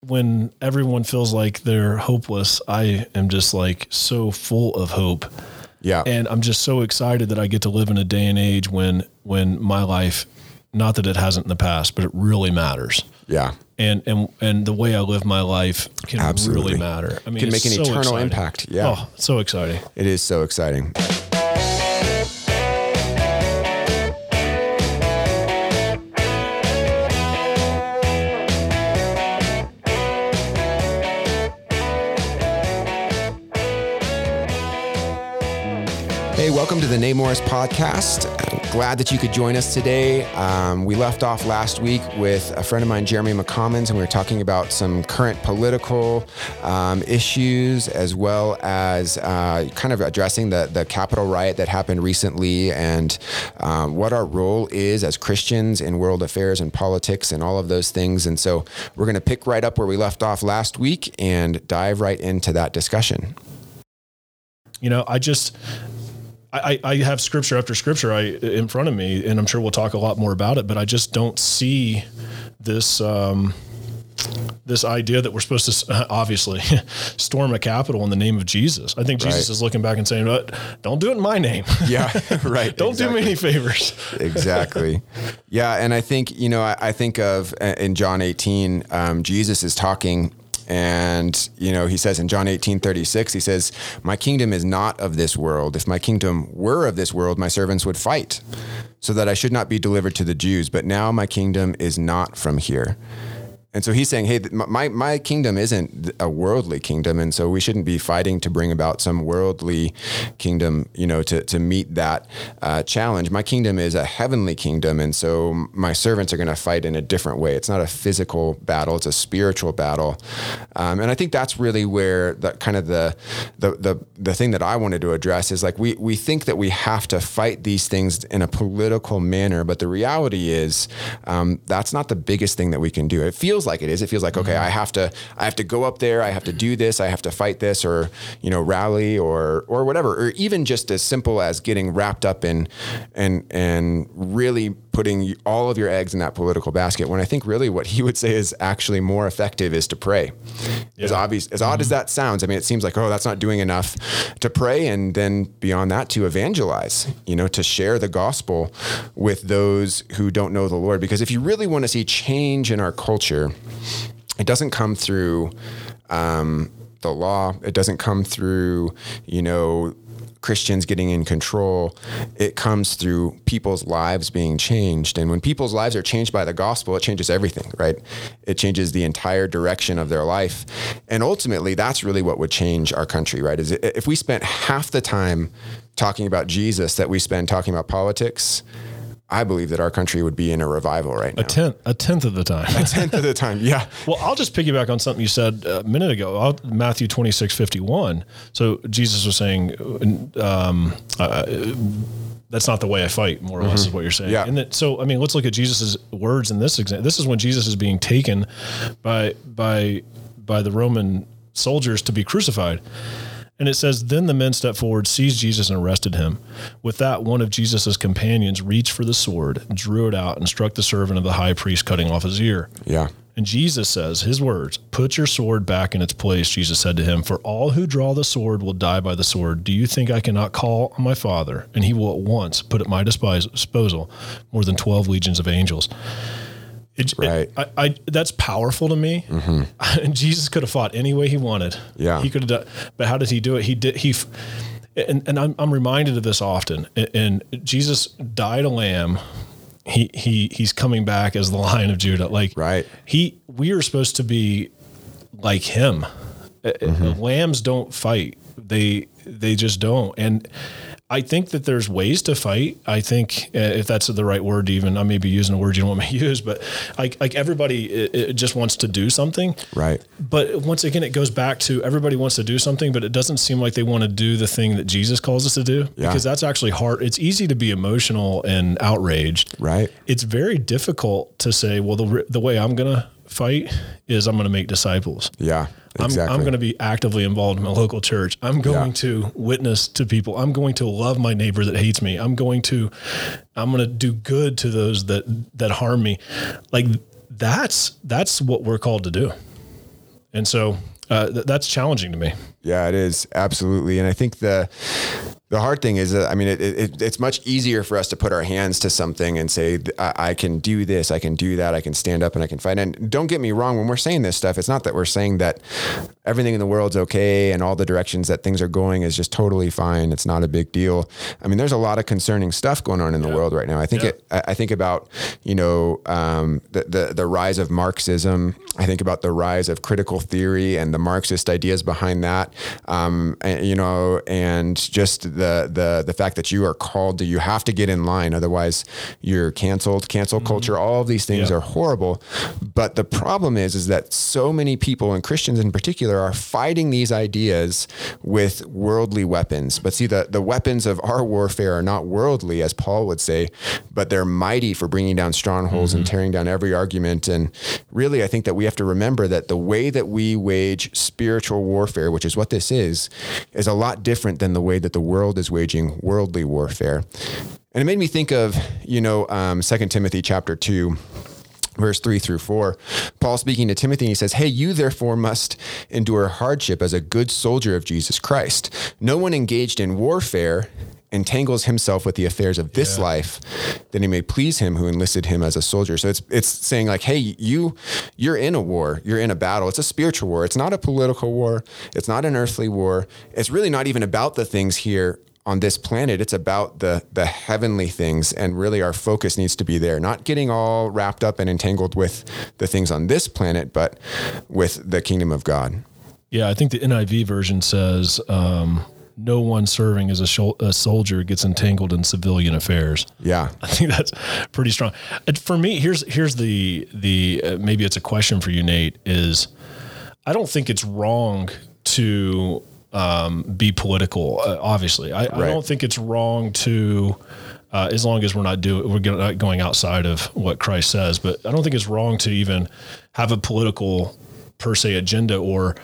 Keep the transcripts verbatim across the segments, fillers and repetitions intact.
when everyone feels like they're hopeless, I am just like so full of hope. Yeah. And I'm just so excited that I get to live in a day and age when, when my life, not that it hasn't in the past, but it really matters. Yeah. And, and, and the way I live my life can Absolutely. really matter. I mean, can it's make an so eternal exciting. impact. Yeah. Oh, so exciting. It is so exciting. Hey, welcome to the Nate Morris Podcast. Glad that you could join us today. Um, we left off last week with a friend of mine, Jeremy McCommons, and we were talking about some current political um, issues, as well as uh, kind of addressing the, the Capitol riot that happened recently, and um, what our role is as Christians in world affairs and politics and all of those things. And so we're going to pick right up where we left off last week and dive right into that discussion. You know, I just... I, I have scripture after scripture I, in front of me, and I'm sure we'll talk a lot more about it, but I just don't see this, um, this idea that we're supposed to obviously storm a Capitol in the name of Jesus. I think Jesus right. is looking back and saying, don't do it in my name. Yeah, right. Don't exactly. do me any favors. Exactly. Yeah. And I think, you know, I, I think of in John eighteen, um, Jesus is talking. And, you know, he says in John eighteen thirty-six, he says, my kingdom is not of this world. If my kingdom were of this world, my servants would fight so that I should not be delivered to the Jews. But now my kingdom is not from here. And so he's saying, hey, my, my kingdom isn't a worldly kingdom. And so we shouldn't be fighting to bring about some worldly kingdom, you know, to, to meet that uh, challenge. My kingdom is a heavenly kingdom. And so my servants are going to fight in a different way. It's not a physical battle. It's a spiritual battle. Um, and I think that's really where the kind of the, the, the, the thing that I wanted to address is like, we, we think that we have to fight these things in a political manner, but the reality is um, that's not the biggest thing that we can do. It feels like it is. It feels like, okay, I have to, I have to go up there. I have to do this. I have to fight this, or, you know, rally or, or whatever, or even just as simple as getting wrapped up in, and, and really putting all of your eggs in that political basket. When I think really what he would say is actually more effective is to pray. Yeah. As obvious, as odd mm-hmm. as that sounds. I mean, it seems like, oh, that's not doing enough to pray. And then beyond that, to evangelize, you know, to share the gospel with those who don't know the Lord. Because if you really want to see change in our culture, it doesn't come through um, the law. It doesn't come through, you know, Christians getting in control. It comes through people's lives being changed. And when people's lives are changed by the gospel, it changes everything, right? It changes the entire direction of their life. And ultimately, that's really what would change our country, right? Is if we spent half the time talking about Jesus that we spend talking about politics, I believe that our country would be in a revival right now. A tenth, a tenth of the time. A tenth of the time, yeah. Well, I'll just piggyback on something you said a minute ago. I'll, Matthew twenty-six fifty-one. So Jesus was saying, um, uh, that's not the way I fight, more or mm-hmm. less is what you're saying. Yeah. And that, so, I mean, let's look at Jesus's words in this example. This is when Jesus is being taken by, by, by the Roman soldiers to be crucified. And it says, then the men stepped forward, seized Jesus, and arrested him. With that, one of Jesus's companions reached for the sword, drew it out, and struck the servant of the high priest, cutting off his ear. Yeah. And Jesus says, his words, put your sword back in its place, Jesus said to him, for all who draw the sword will die by the sword. Do you think I cannot call on my Father, and he will at once put at my disposal more than twelve legions of angels? It, right. It, I, I, that's powerful to me. Mm-hmm. And Jesus could have fought any way he wanted. Yeah. He could have done, but how did he do it? He did, he, and, and I'm, I'm reminded of this often. And, and Jesus died a lamb. He, he, he's coming back as the Lion of Judah. Like, right. He, we are supposed to be like him. Mm-hmm. Lambs don't fight. They, they just don't. And I think that there's ways to fight. I think uh, if that's the right word, even I may be using a word you don't want me to use, but like, like everybody it, it just wants to do something. Right. But once again, it goes back to everybody wants to do something, but it doesn't seem like they want to do the thing that Jesus calls us to do, yeah. because that's actually hard. It's easy to be emotional and outraged. Right. It's very difficult to say, well, the, the way I'm going to fight is I'm going to make disciples. Yeah. Exactly. I'm, I'm going to be actively involved in my local church. I'm going yeah. to witness to people. I'm going to love my neighbor that hates me. I'm going to, I'm going to do good to those that, that harm me. Like that's, that's what we're called to do. And so uh, th- that's challenging to me. Yeah, it is. Absolutely. And I think the the hard thing is that, I mean, it, it, it's much easier for us to put our hands to something and say, I, I can do this, I can do that, I can stand up and I can fight. And don't get me wrong, when we're saying this stuff, it's not that we're saying that everything in the world's okay and all the directions that things are going is just totally fine. It's not a big deal. I mean, there's a lot of concerning stuff going on in the yeah. world right now. I think yeah. it, I think about, you know, um, the, the, the rise of Marxism. I think about the rise of critical theory and the Marxist ideas behind that. Um, and, you know, and just the, the, the fact that you are called to, you have to get in line. Otherwise you're canceled, cancel mm-hmm. culture. All of these things yeah. are horrible. But the problem is, is that so many people, and Christians in particular, are fighting these ideas with worldly weapons. But see, the, the weapons of our warfare are not worldly, as Paul would say, but they're mighty for bringing down strongholds mm-hmm. and tearing down every argument. And really, I think that we have to remember that the way that we wage spiritual warfare, which is what this is, is a lot different than the way that the world is waging worldly warfare. And it made me think of, you know, um, Second Timothy chapter two, verse three through four, Paul speaking to Timothy, and he says, hey, you therefore must endure hardship as a good soldier of Jesus Christ. No one engaged in warfare entangles himself with the affairs of this yeah. life, that he may please him who enlisted him as a soldier. So it's it's saying like, hey, you, you're in a war, you're in a battle. It's a spiritual war. It's not a political war. It's not an earthly war. It's really not even about the things here on this planet. It's about the the heavenly things, and really our focus needs to be there, not getting all wrapped up and entangled with the things on this planet, but with the kingdom of God. Yeah, I think the N I V version says, um, no one serving as a, shol- a soldier gets entangled in civilian affairs. Yeah. I think that's pretty strong. And for me, here's here's the, the uh, maybe it's a question for you, Nate, is I don't think it's wrong to um, be political, uh, obviously. I, right. I don't think it's wrong to, uh, as long as we're not doing, we're not going outside of what Christ says, but I don't think it's wrong to even have a political per se agenda or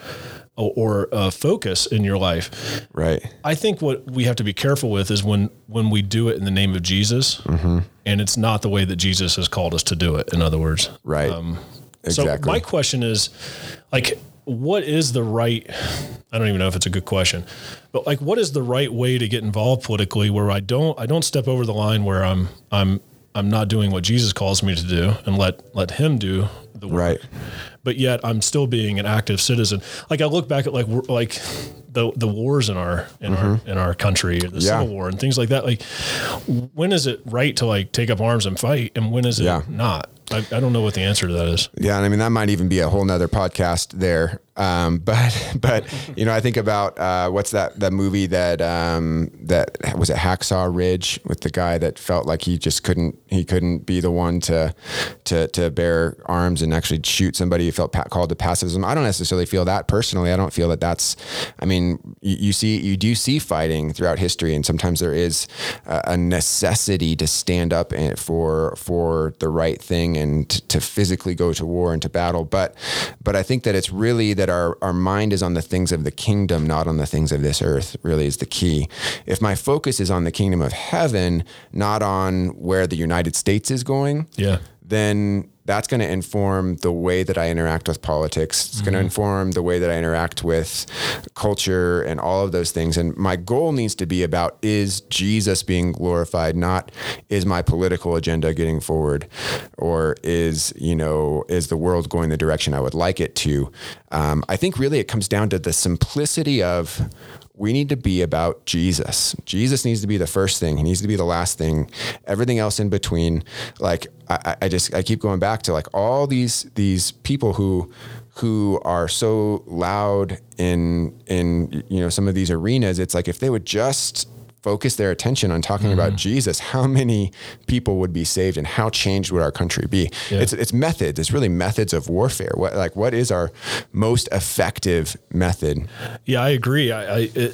or uh, focus in your life. Right. I think what we have to be careful with is when, when we do it in the name of Jesus mm-hmm. and it's not the way that Jesus has called us to do it. In other words. Right. Um, exactly. So my question is like, what is the right, I don't even know if it's a good question, but like, what is the right way to get involved politically where I don't, I don't step over the line where I'm, I'm, I'm not doing what Jesus calls me to do and let, let him do the work. Right. But yet I'm still being an active citizen. Like I look back at like, like the, the wars in our, in mm-hmm. our, in our country, the yeah. Civil War and things like that. Like when is it right to like take up arms and fight? And when is it yeah. not? I, I don't know what the answer to that is. Yeah. And I mean, that might even be a whole nother podcast there. Um, but, but, you know, I think about, uh, what's that, that movie that, um, that was it Hacksaw Ridge with the guy that felt like he just couldn't, he couldn't be the one to, to, to bear arms and actually shoot somebody who felt pa- called to pacifism. I don't necessarily feel that personally. I don't feel that that's, I mean, you, you see, you do see fighting throughout history, and sometimes there is a, a necessity to stand up and for, for the right thing and to, to physically go to war and to battle. But, but I think that it's really that our, our mind is on the things of the kingdom, not on the things of this earth, really is the key. If my focus is on the kingdom of heaven, not on where the United States is going, yeah, then that's going to inform the way that I interact with politics. It's mm-hmm. going to inform the way that I interact with culture and all of those things. And my goal needs to be about, is Jesus being glorified? Not is my political agenda getting forward, or is, you know, is the world going the direction I would like it to? Um, I think really it comes down to the simplicity of, we need to be about Jesus. Jesus needs to be the first thing. He needs to be the last thing. Everything else in between, like I, I just I keep going back to like all these these people who who are so loud in in you know some of these arenas. It's like if they would just focus their attention on talking mm-hmm. about Jesus, how many people would be saved and how changed would our country be? Yeah. It's it's methods. It's really methods of warfare. What like what is our most effective method? Yeah, I agree. I, I it,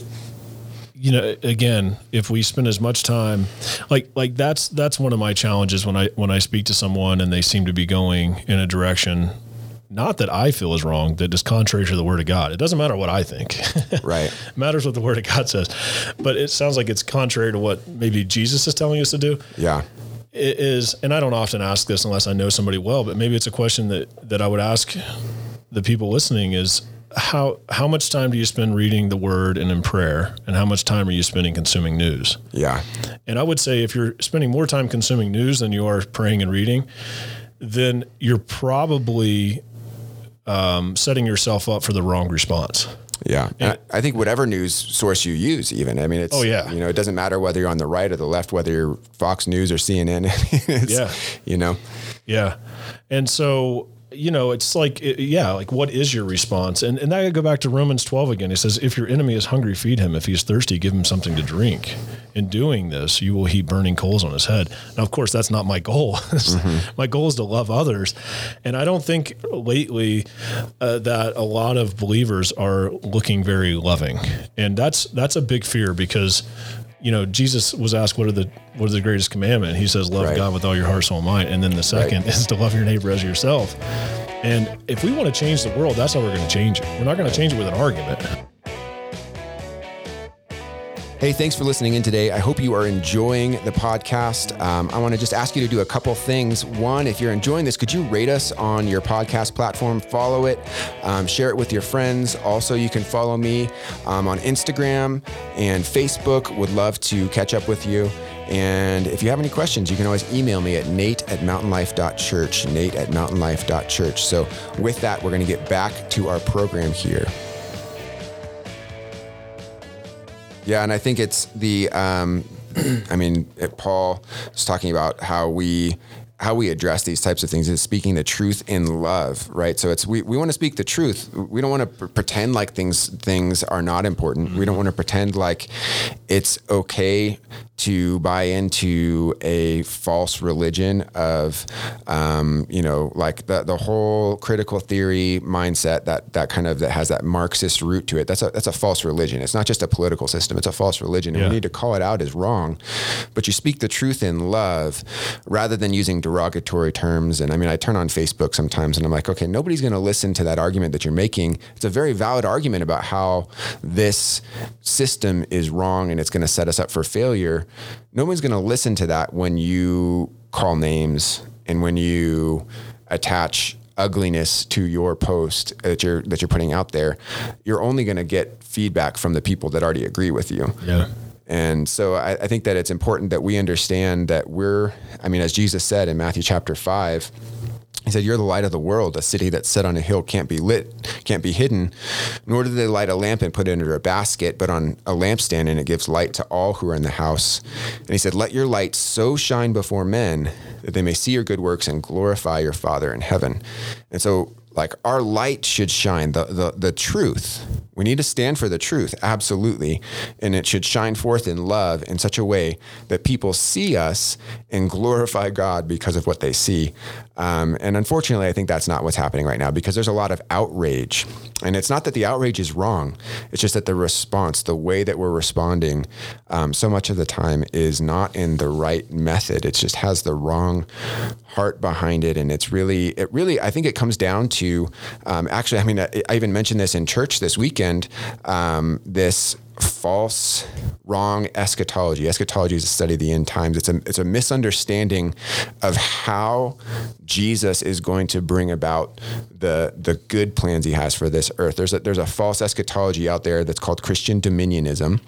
you know, again, if we spend as much time, like like that's that's one of my challenges when I when I speak to someone and they seem to be going in a direction, not that I feel is wrong, that is contrary to the word of God. It doesn't matter what I think. Right. It matters what the word of God says. But it sounds like it's contrary to what maybe Jesus is telling us to do. Yeah. It is, and I don't often ask this unless I know somebody well, but maybe it's a question that, that I would ask the people listening is how how much time do you spend reading the Word and in prayer, and how much time are you spending consuming news? Yeah. And I would say if you're spending more time consuming news than you are praying and reading, then you're probably um, setting yourself up for the wrong response. Yeah. And I think whatever news source you use, even, I mean, it's, oh, yeah. you know, it doesn't matter whether you're on the right or the left, whether you're Fox News or C N N, it's, yeah. you know? Yeah. And so, you know, it's like, it, yeah, like what is your response? And and I go back to Romans twelve again. He says, if your enemy is hungry, feed him. If he's thirsty, give him something to drink. In doing this, you will heap burning coals on his head. Now, of course, that's not my goal. Mm-hmm. My goal is to love others. And I don't think lately uh, that a lot of believers are looking very loving. And that's, that's a big fear because, you know, Jesus was asked, what are the, what is the greatest commandment? He says, love right. God with all your heart, soul, and mind. And then the second right. is to love your neighbor as yourself. And if we want to change the world, that's how we're going to change it. We're not going to change it with an argument. Hey, thanks for listening in today. I hope you are enjoying the podcast. Um, I want to just ask you to do a couple things. One, if you're enjoying this, could you rate us on your podcast platform? Follow it, um, share it with your friends. Also, you can follow me um, on Instagram and Facebook. Would love to catch up with you. And if you have any questions, you can always email me at nate at mountainlife.church, nate at mountainlife.church. So with that, we're going to get back to our program here. Yeah, and I think it's the, um, I mean, it, Paul was talking about how we how we address these types of things is speaking the truth in love, right? So it's we, we want to speak the truth. We don't want to pr- pretend like things things are not important. Mm-hmm. We don't want to pretend like it's okay to buy into a false religion of, um, you know, like the the whole critical theory mindset that that kind of that has that Marxist root to it. That's a that's a false religion. It's not just a political system. It's a false religion, and yeah. we need to call it out as wrong. But you speak the truth in love, rather than using derogatory terms. And I mean, I turn on Facebook sometimes and I'm like, okay, nobody's going to listen to that argument that you're making. It's a very valid argument about how this system is wrong and it's going to set us up for failure. No one's going to listen to that when you call names and when you attach ugliness to your post that you're that you're putting out there. You're only going to get feedback from the people that already agree with you. Yeah. And so I, I think that it's important that we understand that we're, I mean, as Jesus said in Matthew chapter five, he said, you're the light of the world. A city that's set on a hill can't be lit, can't be hidden, nor do they light a lamp and put it under a basket, but on a lampstand, and it gives light to all who are in the house. And he said, let your light so shine before men that they may see your good works and glorify your Father in heaven. And so like our light should shine, the, the, the truth. We need to stand for the truth, absolutely. And it should shine forth in love in such a way that people see us and glorify God because of what they see. Um, and unfortunately, I think that's not what's happening right now because there's a lot of outrage. And it's not that the outrage is wrong. It's just that the response, the way that we're responding, um, so much of the time is not in the right method. It just has the wrong heart behind it. And it's really, it really, I think it comes down to, um, actually, I mean, I, I even mentioned this in church this weekend, um, this false, wrong eschatology. Eschatology is a study of the end times. It's a it's a misunderstanding of how Jesus is going to bring about the the good plans he has for this earth. There's a, there's a false eschatology out there that's called Christian dominionism.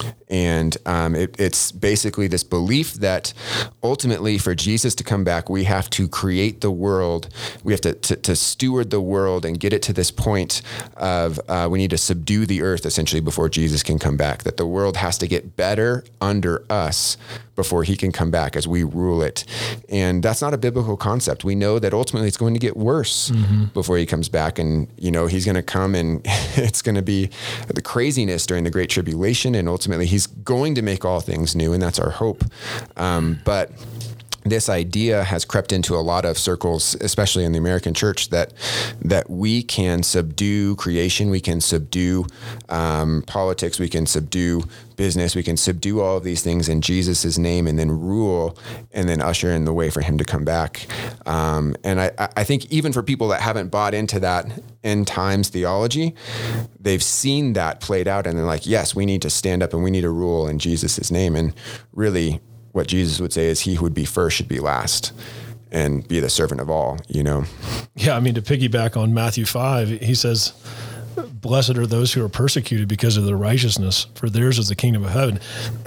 And um, it, it's basically this belief that ultimately for Jesus to come back, we have to create the world. We have to, to, to steward the world and get it to this point of uh, we need to subdue the earth essentially before Jesus can come back, that the world has to get better under us before he can come back as we rule it. And that's not a biblical concept. We know that ultimately it's going to get worse mm-hmm. before he comes back. And, you know, he's going to come and it's going to be the craziness during the Great Tribulation. And ultimately he's going to make all things new. And that's our hope. Um, but this idea has crept into a lot of circles, especially in the American church, that that we can subdue creation, we can subdue um, politics, we can subdue business, we can subdue all of these things in Jesus' name and then rule and then usher in the way for him to come back. Um, and I, I think even for people that haven't bought into that end times theology, they've seen that played out and they're like, yes, we need to stand up and we need to rule in Jesus' name. And really, what Jesus would say is he who would be first should be last. and be the servant of all, you know? Yeah. I mean, to piggyback on Matthew five, he says, blessed are those who are persecuted because of their righteousness, for theirs is the kingdom of heaven.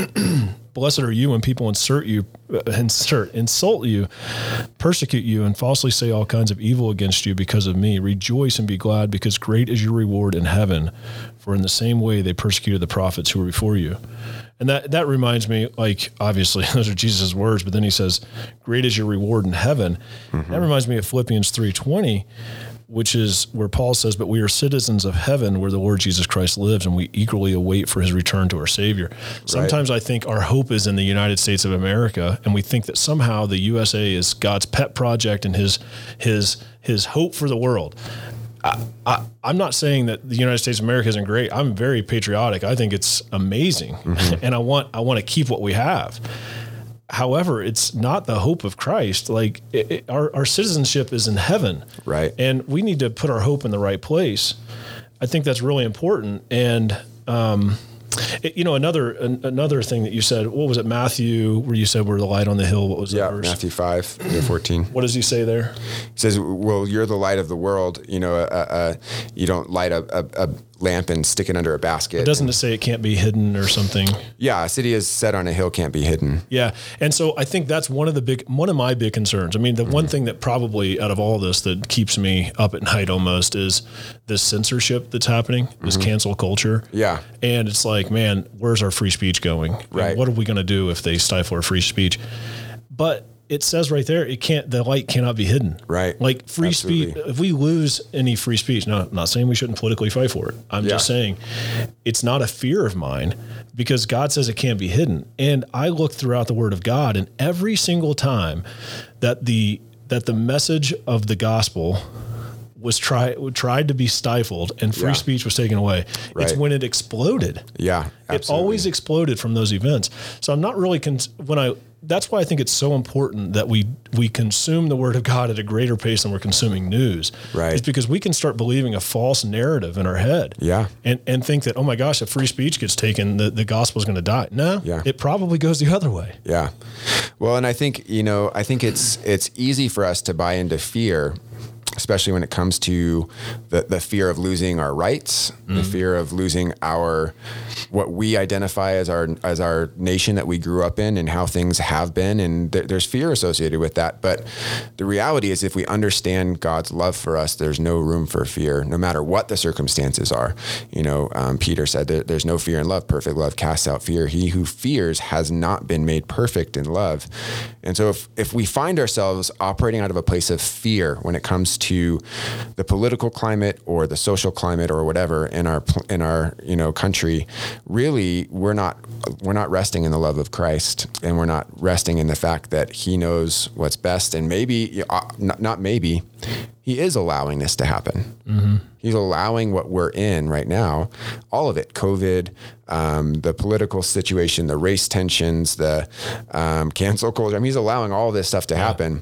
Blessed are you when people insert you, uh, insert, insult you, persecute you, and falsely say all kinds of evil against you because of me. Rejoice and be glad, because great is your reward in heaven. For in the same way they persecuted the prophets who were before you. And that, that reminds me, like, obviously those are Jesus' words, but then he says, great is your reward in heaven. Mm-hmm. That reminds me of Philippians three twenty, which is where Paul says, but we are citizens of heaven where the Lord Jesus Christ lives, and we eagerly await for his return to our Savior. Sometimes right. I think our hope is in the United States of America, and we think that somehow the U S A is God's pet project and his his his hope for the world. I, I, I'm not saying that the United States of America isn't great. I'm very patriotic. I think it's amazing, mm-hmm. and I want I want to keep what we have. However, it's not the hope of Christ. Like it, it, our, our citizenship is in heaven. Right. And we need to put our hope in the right place. I think that's really important. And, um, it, you know, another, an, another thing that you said, what was it? Matthew, where you said we're the light on the hill. What was yeah, that verse? Matthew five, fourteen. What does he say there? He says, well, you're the light of the world. You know, uh, uh, you don't light a, a, a lamp and stick it under a basket. But doesn't and, it say it can't be hidden or something? Yeah, a city is set on a hill can't be hidden. Yeah. And so I think that's one of the big, one of my big concerns. I mean, the mm-hmm. one thing that probably out of all this that keeps me up at night almost is this censorship that's happening, this mm-hmm. cancel culture. Yeah. And it's like, man, where's our free speech going? Right. And what are we going to do if they stifle our free speech? But it says right there, it can't, the light cannot be hidden. Right. Like free Absolutely. speech, if we lose any free speech, no, I'm not saying we shouldn't politically fight for it. I'm yeah. just saying it's not a fear of mine because God says it can't be hidden. And I look throughout the word of God, and every single time that the, that the message of the gospel was try, tried to be stifled and free yeah. speech was taken away. Right. It's when it exploded. Yeah. Absolutely. It always exploded from those events. So I'm not really, cons- when I, that's why I think it's so important that we we consume the word of God at a greater pace than we're consuming news. Right. It's because we can start believing a false narrative in our head. Yeah. And and think that, oh my gosh, if free speech gets taken, the, the gospel is going to die. No, yeah. It probably goes the other way. Yeah. Well, and I think, you know, I think it's it's easy for us to buy into fear, especially when it comes to the, the fear of losing our rights, mm-hmm. the fear of losing our, what we identify as our, as our nation that we grew up in and how things have been. And th- there's fear associated with that. But the reality is if we understand God's love for us, there's no room for fear, no matter what the circumstances are. You know, um, Peter said there, there's no fear in love. Perfect love casts out fear. He who fears has not been made perfect in love. And so if, if we find ourselves operating out of a place of fear when it comes to to the political climate or the social climate or whatever in our in our you know country, really we're not we're not resting in the love of Christ, and we're not resting in the fact that He knows what's best, and maybe uh, not, not maybe He is allowing this to happen. Mm-hmm. He's allowing what we're in right now, all of it, COVID, um, the political situation, the race tensions, the um, cancel culture. I mean, He's allowing all this stuff to happen,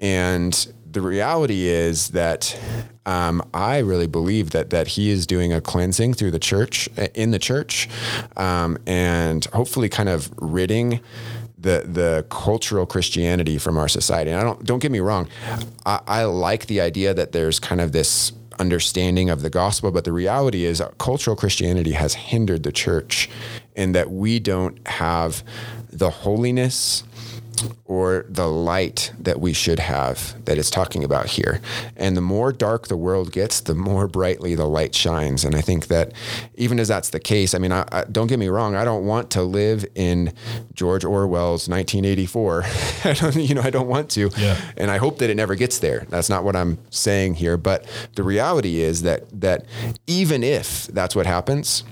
and the reality is that um, I really believe that that He is doing a cleansing through the church, in the church, um, and hopefully kind of ridding the the cultural Christianity from our society. And I don't don't get me wrong, I, I like the idea that there's kind of this understanding of the gospel, but the reality is cultural Christianity has hindered the church in that we don't have the holiness or the light that we should have that it's talking about here. And the more dark the world gets, the more brightly the light shines. And I think that even as that's the case, I mean, I, I, don't get me wrong, I don't want to live in George Orwell's nineteen eighty-four. I don't, you know, I don't want to. Yeah. And I hope that it never gets there. That's not what I'm saying here. But the reality is that that even if that's what happens,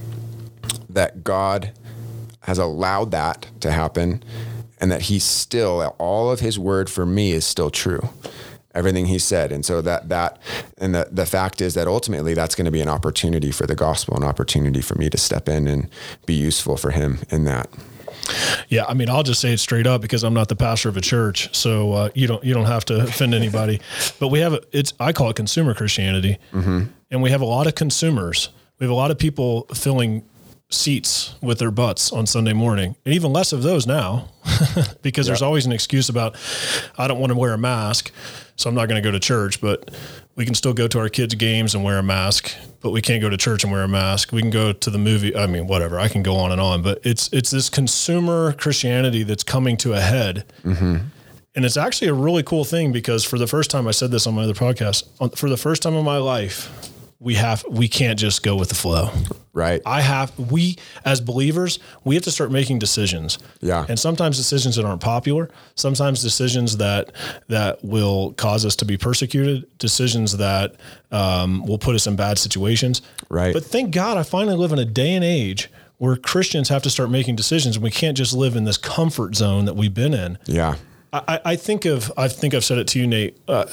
that God has allowed that to happen, and that He's still, all of His word for me is still true. Everything He said. And so that, that, and the, the fact is that ultimately that's going to be an opportunity for the gospel, an opportunity for me to step in and be useful for Him in that. Yeah. I mean, I'll just say it straight up because I'm not the pastor of a church. So uh, you don't, you don't have to offend anybody, but we have, a, it's, I call it consumer Christianity. Mm-hmm. And we have a lot of consumers. We have a lot of people feeling seats with their butts on Sunday morning, and even less of those now because yep. there's always an excuse about, I don't want to wear a mask, so I'm not going to go to church, but we can still go to our kids' games and wear a mask, but we can't go to church and wear a mask. We can go to the movie. I mean, whatever, I can go on and on, but it's, it's this consumer Christianity that's coming to a head. Mm-hmm. And it's actually a really cool thing because for the first time, I said this on my other podcast, on, for the first time in my life, we have, we can't just go with the flow. Right. I have, we as believers, we have to start making decisions. Yeah. And sometimes decisions that aren't popular, sometimes decisions that, that will cause us to be persecuted, decisions that um, will put us in bad situations. Right. But thank God I finally live in a day and age where Christians have to start making decisions, and we can't just live in this comfort zone that we've been in. Yeah. I, I think of, I think I've said it to you, Nate, uh,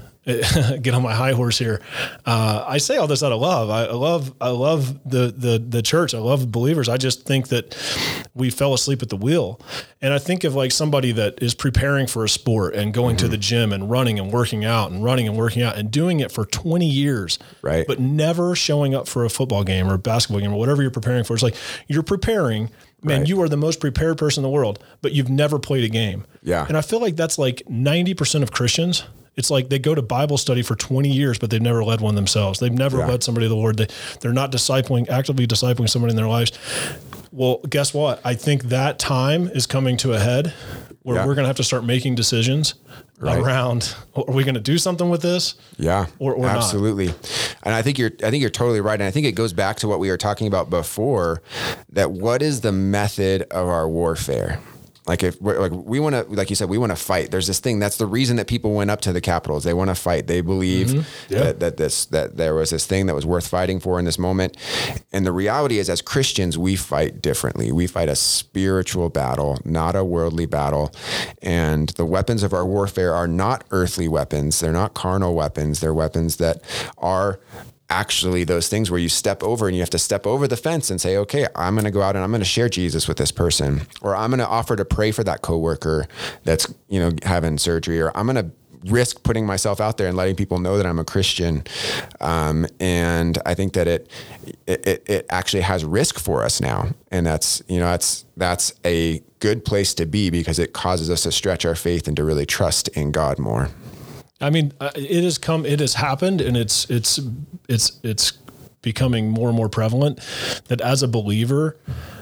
get on my high horse here. Uh, I say all this out of love. I, I love, I love the, the, the church. I love believers. I just think that we fell asleep at the wheel. And I think of like somebody that is preparing for a sport and going mm-hmm. to the gym and running and working out and running and working out and doing it for twenty years, right? But never showing up for a football game or a basketball game or whatever you're preparing for. It's like you're preparing, man, right. You are the most prepared person in the world, but you've never played a game. Yeah. And I feel like that's like ninety percent of Christians. It's like they go to Bible study for twenty years, but they've never led one themselves. They've never yeah. led somebody to the Lord. They, they're not discipling, actively discipling somebody in their lives. Well, guess what? I think that time is coming to a head where yeah. we're going to have to start making decisions right. around, are we going to do something with this? Yeah, or, or absolutely. not? And I think you're, I think you're totally right. And I think it goes back to what we were talking about before, that what is the method of our warfare? Like if we're, like we want to, like you said, we want to fight. There's this thing. That's the reason that people went up to the Capitals. They want to fight. They believe mm-hmm. yeah. that, that this, that there was this thing that was worth fighting for in this moment. And the reality is, as Christians, we fight differently. We fight a spiritual battle, not a worldly battle. And the weapons of our warfare are not earthly weapons. They're not carnal weapons. They're weapons that are actually those things where you step over and you have to step over the fence and say, okay, I'm going to go out and I'm going to share Jesus with this person, or I'm going to offer to pray for that coworker that's, you know, having surgery, or I'm going to risk putting myself out there and letting people know that I'm a Christian. Um, and I think that it, it, it actually has risk for us now. And that's, you know, that's, that's a good place to be, because it causes us to stretch our faith and to really trust in God more. I mean, it has come, it has happened, and it's, it's, it's, it's becoming more and more prevalent that as a believer,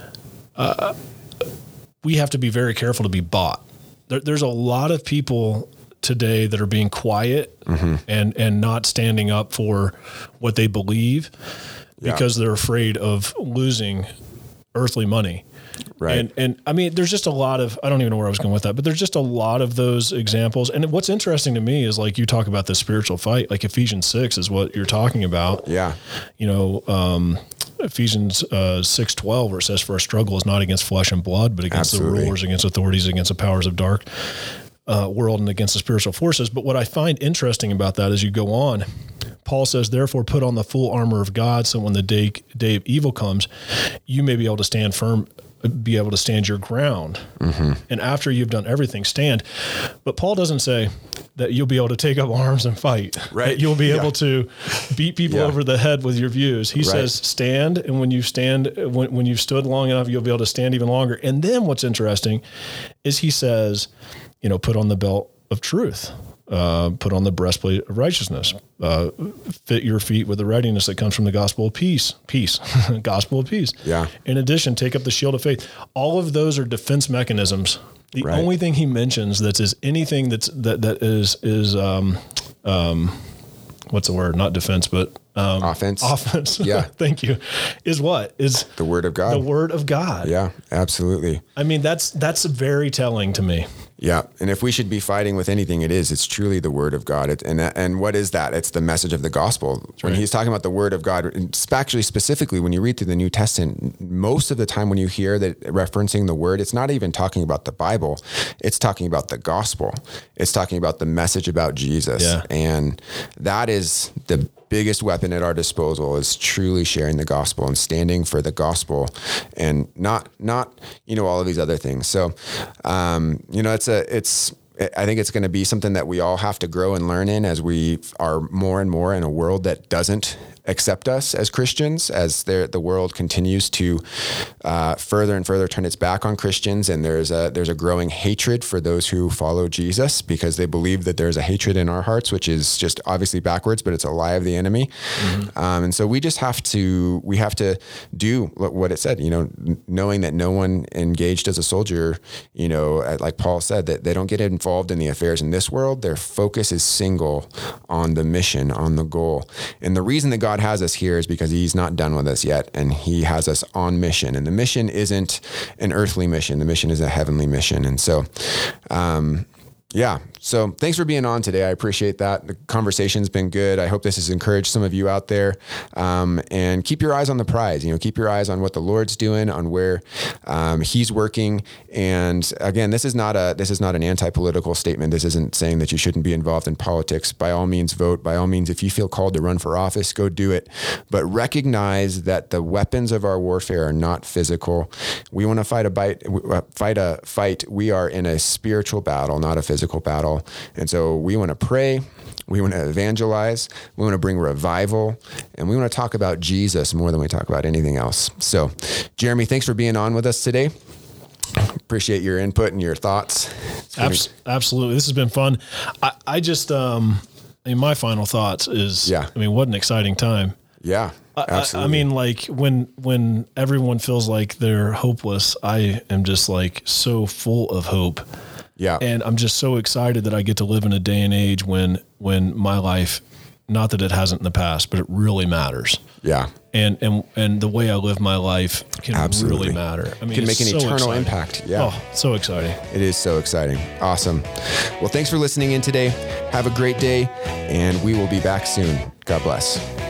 uh, we have to be very careful to be bought. There, there's a lot of people today that are being quiet mm-hmm. and, and not standing up for what they believe yeah. because they're afraid of losing earthly money. Right. And, and I mean, there's just a lot of, I don't even know where I was going with that, but there's just a lot of those examples. And what's interesting to me is, like, you talk about the spiritual fight, like Ephesians six is what you're talking about. Yeah. You know, um, Ephesians uh, six twelve, where it says, for our struggle is not against flesh and blood, but against Absolutely. the rulers, against authorities, against the powers of dark uh, world, and against the spiritual forces. But what I find interesting about that as you go on, Paul says, therefore put on the full armor of God, so when the day, day of evil comes, you may be able to stand firm, be able to stand your ground. Mm-hmm. And after you've done everything, stand. But Paul doesn't say that you'll be able to take up arms and fight, right? That you'll be yeah. able to beat people yeah. over the head with your views. He right. says, stand. And when you stand, when, when you've stood long enough, you'll be able to stand even longer. And then what's interesting is he says, you know, put on the belt of truth. Uh, put on the breastplate of righteousness, uh, fit your feet with the readiness that comes from the gospel of peace, peace, gospel of peace. Yeah. In addition, take up the shield of faith. All of those are defense mechanisms. The right. only thing he mentions that is anything that's, that, that is, is, um, um, what's the word? Not defense, but, um, offense. Offense. Yeah. Thank you. Is what? Is the word of God. The word of God. Yeah, absolutely. I mean, that's, that's very telling to me. Yeah. And if we should be fighting with anything, it is, it's truly the word of God. It, and that, and what is that? It's the message of the gospel. That's when right. he's talking about the word of God, actually specifically when you read through the New Testament, most of the time when you hear that referencing the word, it's not even talking about the Bible. It's talking about the gospel. It's talking about the message about Jesus. Yeah. And that is the biggest weapon at our disposal, is truly sharing the gospel and standing for the gospel, and not, not, you know, all of these other things. So, um, you know, it's a, it's, I think it's going to be something that we all have to grow and learn in as we are more and more in a world that doesn't accept us as Christians, as the world continues to uh, further and further turn its back on Christians. And there's a, there's a growing hatred for those who follow Jesus because they believe that there's a hatred in our hearts, which is just obviously backwards, but it's a lie of the enemy. Mm-hmm. Um, and so we just have to, we have to do what it said, you know, knowing that no one engaged as a soldier, you know, like Paul said, that they don't get involved in the affairs in this world. Their focus is single on the mission, on the goal. And the reason that God has us here is because he's not done with us yet. And he has us on mission. And the mission isn't an earthly mission. The mission is a heavenly mission. And so, um, yeah. So thanks for being on today. I appreciate that. The conversation's been good. I hope this has encouraged some of you out there. Um, and keep your eyes on the prize, you know, keep your eyes on what the Lord's doing, on where um, he's working. And again, this is not a, this is not an anti-political statement. This isn't saying that you shouldn't be involved in politics. By all means, vote. By all means, if you feel called to run for office, go do it. But recognize that the weapons of our warfare are not physical. We want to fight a bite, fight a fight. We are in a spiritual battle, not a physical battle. And so we want to pray, we want to evangelize, we want to bring revival, and we want to talk about Jesus more than we talk about anything else. So, Jeremy, thanks for being on with us today. Appreciate your input and your thoughts. Abs- absolutely. This has been fun. I, I just, um, I mean, my final thoughts is, yeah. I mean, what an exciting time. Yeah, absolutely. I, I mean, like when, when everyone feels like they're hopeless, I am just like so full of hope. Yeah. And I'm just so excited that I get to live in a day and age when, when my life, not that it hasn't in the past, but it really matters. Yeah. And, and, and the way I live my life can Absolutely. really matter. I mean, can make an so eternal exciting. impact. Yeah. Oh, so exciting. It is so exciting. Awesome. Well, thanks for listening in today. Have a great day, and we will be back soon. God bless.